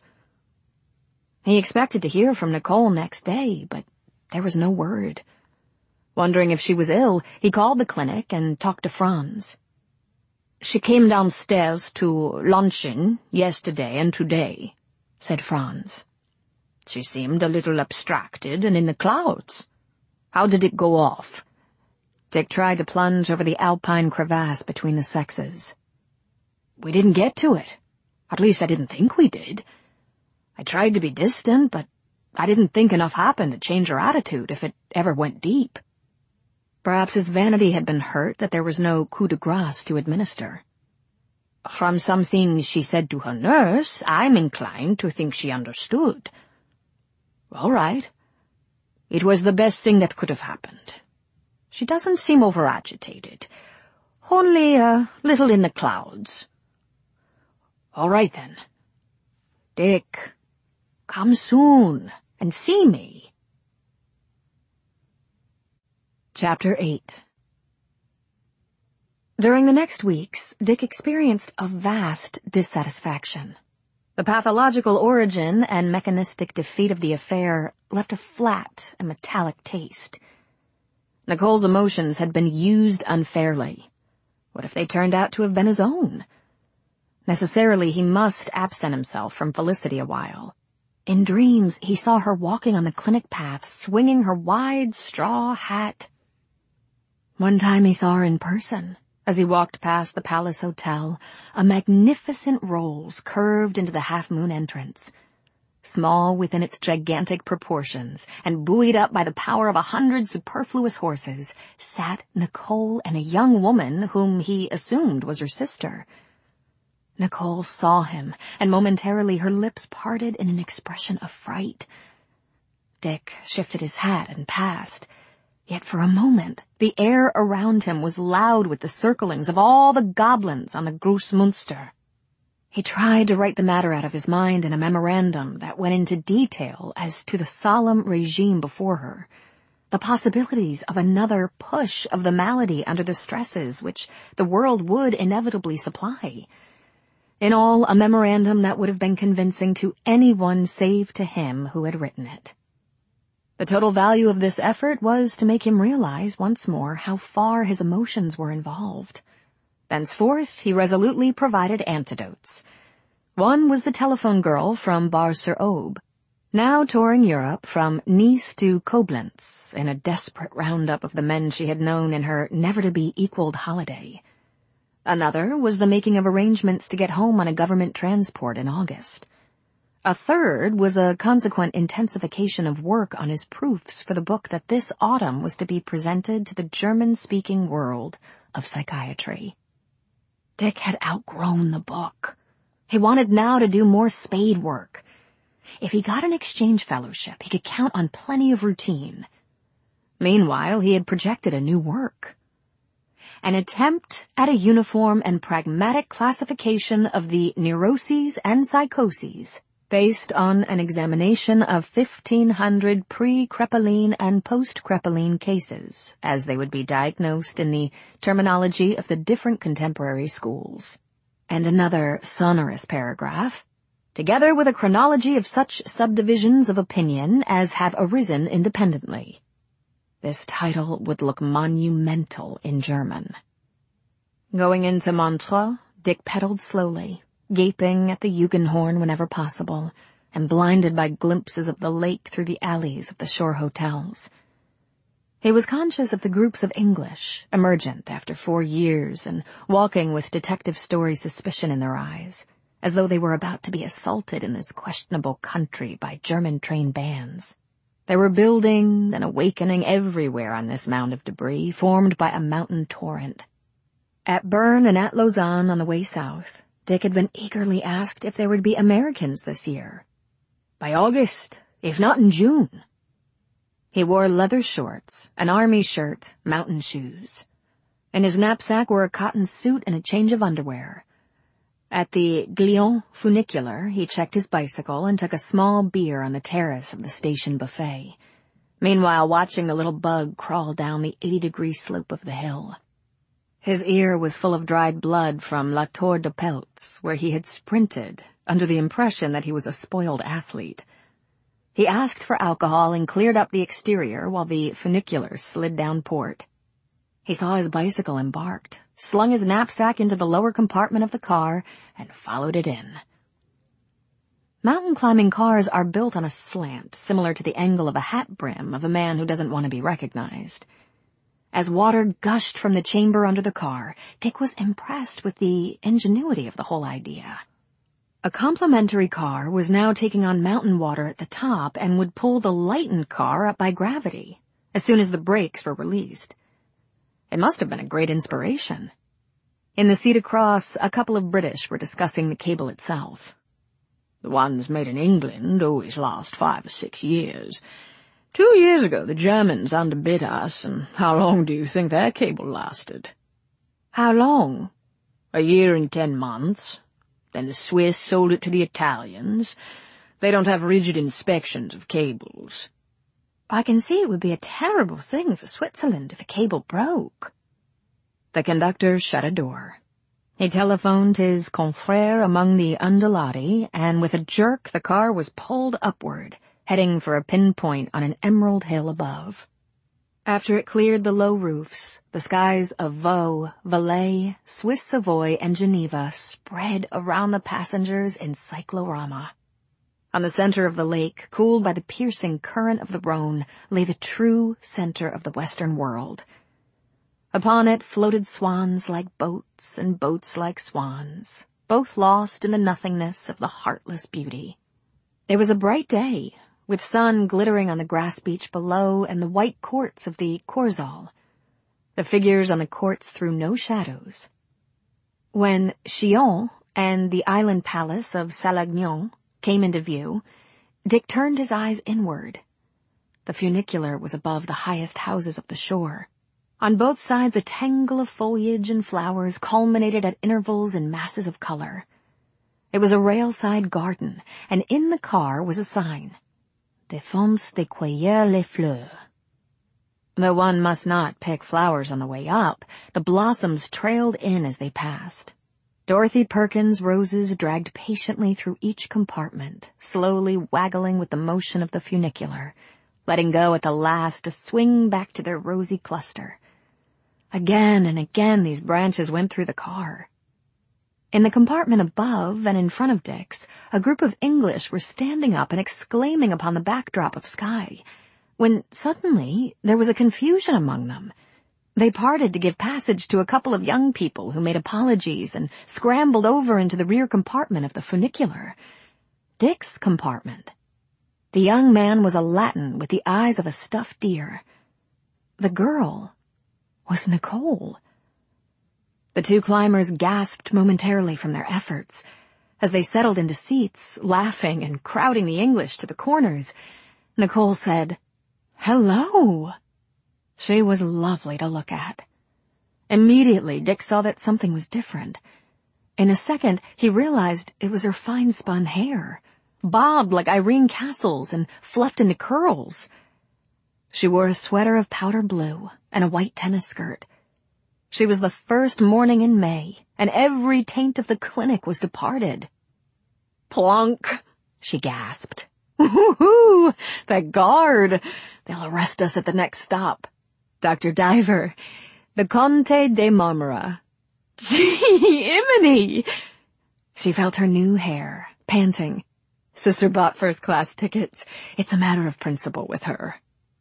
He expected to hear from Nicole next day, but there was no word. Wondering if she was ill, he called the clinic and talked to Franz. She came downstairs to luncheon yesterday and today," said Franz. "She seemed a little abstracted and in the clouds. How did it go off?" Dick tried to plunge over the alpine crevasse between the sexes. "We didn't get to it. At least I didn't think we did. I tried to be distant, but I didn't think enough happened to change her attitude if it ever went deep." Perhaps his vanity had been hurt that there was no coup de grace to administer. "From some things she said to her nurse, I'm inclined to think she understood." "All right. It was the best thing that could have happened. She doesn't seem over-agitated. Only a little in the clouds." "All right, then. Dick, come soon and see me." Chapter 8. During the next weeks, Dick experienced a vast dissatisfaction. The pathological origin and mechanistic defeat of the affair left a flat and metallic taste. Nicole's emotions had been used unfairly. What if they turned out to have been his own? Necessarily, he must absent himself from Felicity a while. In dreams, he saw her walking on the clinic path, swinging her wide straw hat. One time he saw her in person, as he walked past the Palace Hotel, a magnificent Rolls curved into the half-moon entrance. Small within its gigantic proportions, and buoyed up by the power of 100 superfluous horses, sat Nicole and a young woman whom he assumed was her sister. Nicole saw him, and momentarily her lips parted in an expression of fright. Dick shifted his hat and passed. Yet for a moment, the air around him was loud with the circlings of all the goblins on the Grossmünster. He tried to write the matter out of his mind in a memorandum that went into detail as to the solemn regime before her, the possibilities of another push of the malady under the stresses which the world would inevitably supply. In all, a memorandum that would have been convincing to anyone save to him who had written it. The total value of this effort was to make him realize once more how far his emotions were involved. Thenceforth, he resolutely provided antidotes. One was the telephone girl from Bar-sur-Aube, now touring Europe from Nice to Koblenz in a desperate roundup of the men she had known in her never-to-be-equaled holiday. Another was the making of arrangements to get home on a government transport in August. A third was a consequent intensification of work on his proofs for the book that this autumn was to be presented to the German-speaking world of psychiatry. Dick had outgrown the book. He wanted now to do more spade work. If he got an exchange fellowship, he could count on plenty of routine. Meanwhile, he had projected a new work. An attempt at a uniform and pragmatic classification of the neuroses and psychoses, based on an examination of 1,500 pre-Krepeline and post-Krepeline cases, as they would be diagnosed in the terminology of the different contemporary schools. And another sonorous paragraph, together with a chronology of such subdivisions of opinion as have arisen independently. This title would look monumental in German. Going into Montreux, Dick pedaled slowly, gaping at the Jugendhorn whenever possible, and blinded by glimpses of the lake through the alleys of the shore hotels. He was conscious of the groups of English, emergent after 4 years and walking with detective story suspicion in their eyes, as though they were about to be assaulted in this questionable country by German-trained bands. There were buildings and awakening everywhere on this mound of debris formed by a mountain torrent. At Bern and at Lausanne on the way south, Dick had been eagerly asked if there would be Americans this year. By August, if not in June. He wore leather shorts, an army shirt, mountain shoes. In his knapsack were a cotton suit and a change of underwear. At the Glion funicular, he checked his bicycle and took a small beer on the terrace of the station buffet, meanwhile watching the little bug crawl down the 80-degree slope of the hill. His ear was full of dried blood from La Tour de Peltz, where he had sprinted, under the impression that he was a spoiled athlete. He asked for alcohol and cleared up the exterior while the funicular slid down port. He saw his bicycle embarked, slung his knapsack into the lower compartment of the car, and followed it in. Mountain climbing cars are built on a slant, similar to the angle of a hat brim of a man who doesn't want to be recognized. As water gushed from the chamber under the car, Dick was impressed with the ingenuity of the whole idea. A complimentary car was now taking on mountain water at the top and would pull the lightened car up by gravity as soon as the brakes were released. It must have been a great inspiration. In the seat across, a couple of British were discussing the cable itself. "The ones made in England always last 5 or 6 years. 2 years ago the Germans underbid us, and how long do you think their cable lasted?" "How long?" "1 year and 10 months. Then the Swiss sold it to the Italians. They don't have rigid inspections of cables." "I can see it would be a terrible thing for Switzerland if a cable broke." The conductor shut a door. He telephoned his confrère among the undulati, and with a jerk the car was pulled upward, heading for a pinpoint on an emerald hill above. After it cleared the low roofs, the skies of Vaud, Valais, Swiss Savoy, and Geneva spread around the passengers in cyclorama. On the center of the lake, cooled by the piercing current of the Rhone, lay the true center of the Western world. Upon it floated swans like boats and boats like swans, both lost in the nothingness of the heartless beauty. It was a bright day, with sun glittering on the grass beach below and the white courts of the Corzol. The figures on the courts threw no shadows. When Chillon and the island palace of Salagnon came into view, Dick turned his eyes inward. The funicular was above the highest houses of the shore. On both sides a tangle of foliage and flowers culminated at intervals in masses of color. It was a railside garden, and in the car was a sign, "Défense de cueillir les fleurs." Though one must not pick flowers on the way up, the blossoms trailed in as they passed. Dorothy Perkins' roses dragged patiently through each compartment, slowly waggling with the motion of the funicular, letting go at the last to swing back to their rosy cluster. Again and again these branches went through the car. In the compartment above and in front of Dick's, a group of English were standing up and exclaiming upon the backdrop of sky, when suddenly there was a confusion among them. They parted to give passage to a couple of young people who made apologies and scrambled over into the rear compartment of the funicular. Dick's compartment. The young man was a Latin with the eyes of a stuffed deer. The girl was Nicole. The two climbers gasped momentarily from their efforts. As they settled into seats, laughing and crowding the English to the corners, Nicole said, "Hello." She was lovely to look at. Immediately, Dick saw that something was different. In a second, he realized it was her fine-spun hair, bobbed like Irene Castle's and fluffed into curls. She wore a sweater of powder blue and a white tennis skirt. She was the first morning in May, and every taint of the clinic was departed. "Plunk," she gasped. "Woo-hoo! That guard! They'll arrest us at the next stop. Dr. Diver, the Comte de Marmora." "Gee, Imini!" She felt her new hair, panting. "Sister bought first-class tickets. It's a matter of principle with her."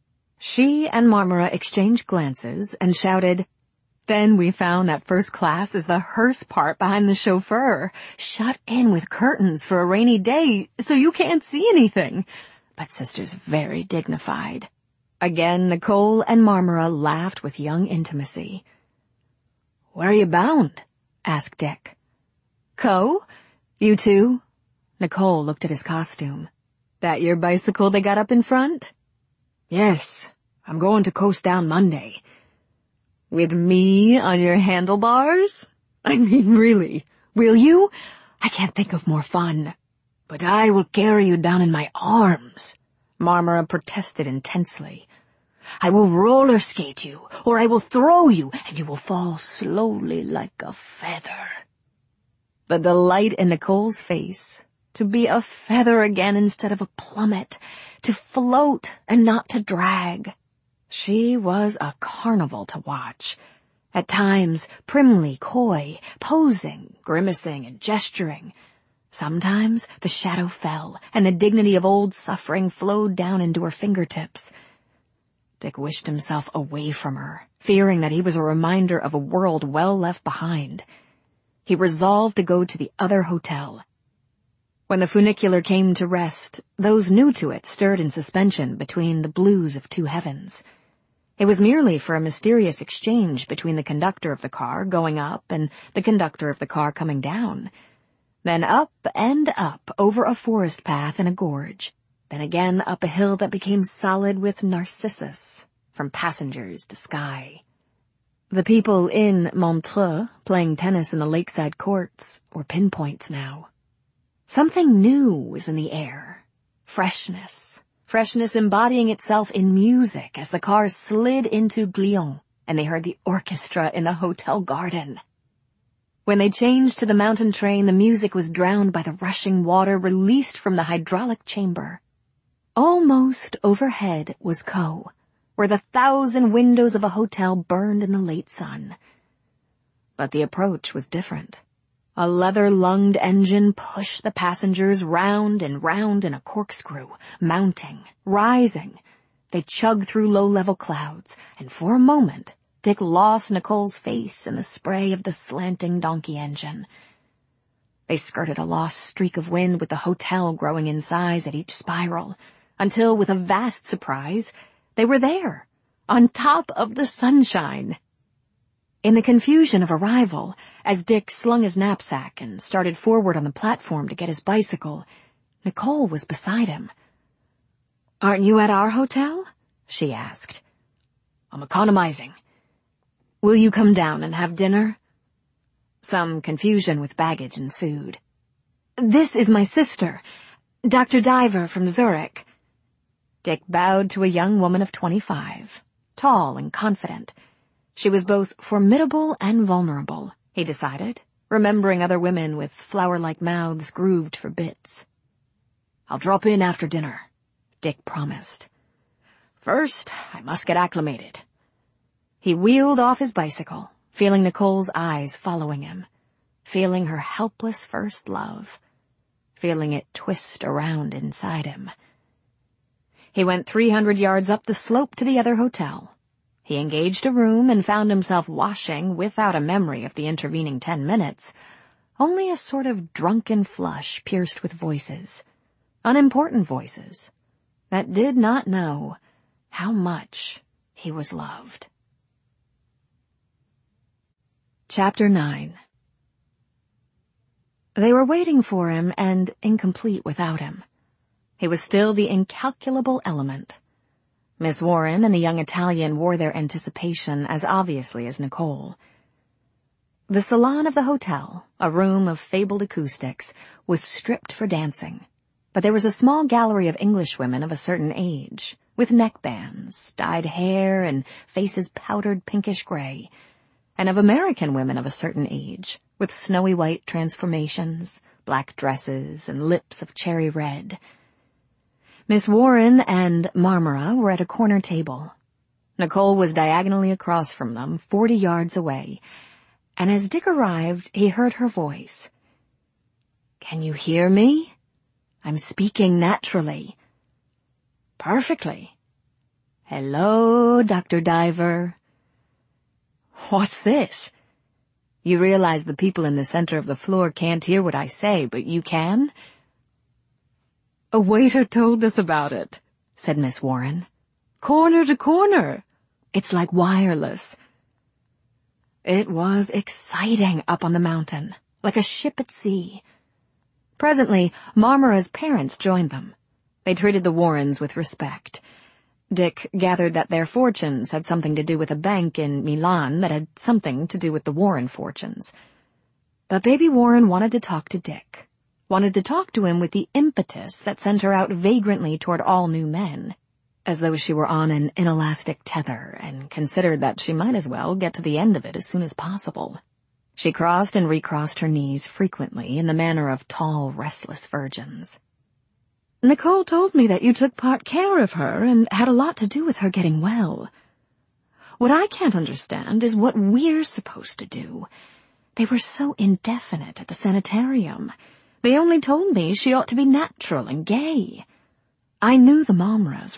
She and Marmora exchanged glances and shouted, "Then we found that first class is the hearse part behind the chauffeur, shut in with curtains for a rainy day, so you can't see anything." But Sister's very dignified. Again, Nicole and Marmora laughed with young intimacy. "Where are you bound?" asked Dick. "Co? You too?" Nicole looked at his costume. "That your bicycle they got up in front?" "Yes, I'm going to coast down Monday." "With me on your handlebars? I mean, really, will you? I can't think of more fun." "But I will carry you down in my arms," Marmora protested intensely. "I will roller skate you, or I will throw you, and you will fall slowly like a feather." The delight in Nicole's face, to be a feather again instead of a plummet, to float and not to drag. She was a carnival to watch, At times, primly coy, posing, grimacing, and gesturing. Sometimes the shadow fell, and the dignity of old suffering flowed down into her fingertips. Dick wished himself away from her, fearing that he was a reminder of a world well left behind. He resolved to go to the other hotel. When the funicular came to rest, those new to it stirred in suspension between the blues of two heavens. It was merely for a mysterious exchange between the conductor of the car going up and the conductor of the car coming down. Then up and up over a forest path in a gorge, then again up a hill that became solid with narcissus, from passengers to sky. The people in Montreux, playing tennis in the lakeside courts, were pinpoints now. Something new was in the air. Freshness embodying itself in music as the car slid into Glion, and they heard the orchestra in the hotel garden. When they changed to the mountain train, the music was drowned by the rushing water released from the hydraulic chamber. Almost overhead was Caux, where the 1,000 windows of a hotel burned in the late sun. But the approach was different. A leather-lunged engine pushed the passengers round and round in a corkscrew, mounting, rising. They chugged through low-level clouds, and for a moment Dick lost Nicole's face in the spray of the slanting donkey engine. They skirted a lost streak of wind with the hotel growing in size at each spiral, until, with a vast surprise, they were there, on top of the sunshine. In the confusion of arrival, as Dick slung his knapsack and started forward on the platform to get his bicycle, Nicole was beside him. "Aren't you at our hotel?" she asked. "I'm economizing." "Will you come down and have dinner?" Some confusion with baggage ensued. "This is my sister, Dr. Diver from Zurich." Dick bowed to a young woman of 25, tall and confident. She was both formidable and vulnerable, he decided, remembering other women with flower-like mouths grooved for bits. "I'll drop in after dinner," Dick promised. "First, I must get acclimated." He wheeled off his bicycle, feeling Nicole's eyes following him, feeling her helpless first love, feeling it twist around inside him. He went 300 yards up the slope to the other hotel. He engaged a room and found himself washing, without a memory of the intervening 10 minutes, only a sort of drunken flush pierced with voices, unimportant voices, that did not know how much he was loved. Chapter 9. They were waiting for him and incomplete without him. He was still the incalculable element. Miss Warren and the young Italian wore their anticipation as obviously as Nicole. The salon of the hotel, a room of fabled acoustics, was stripped for dancing, but there was a small gallery of Englishwomen of a certain age, with neckbands, dyed hair, and faces powdered pinkish gray, and of American women of a certain age, with snowy white transformations, black dresses, and lips of cherry red. Miss Warren and Marmora were at a corner table. Nicole was diagonally across from them, 40 yards away, and as Dick arrived, he heard her voice. "Can you hear me? I'm speaking naturally." "Perfectly." "Hello, Dr. Diver." "What's this?" "You realize the people in the center of the floor can't hear what I say, but you can?" "A waiter told us about it," said Miss Warren. "Corner to corner. It's like wireless." It was exciting up on the mountain, like a ship at sea. Presently, Marmora's parents joined them. They treated the Warrens with respect. Dick gathered that their fortunes had something to do with a bank in Milan that had something to do with the Warren fortunes. But Baby Warren wanted to talk to Dick, wanted to talk to him with the impetus that sent her out vagrantly toward all new men, as though she were on an inelastic tether and considered that she might as well get to the end of it as soon as possible. She crossed and recrossed her knees frequently in the manner of tall, restless virgins. "Nicole told me that you took part care of her and had a lot to do with her getting well." What I can't understand is what we're supposed to do. They were so indefinite at the sanitarium. They only told me she ought to be natural and gay. I knew the Mamras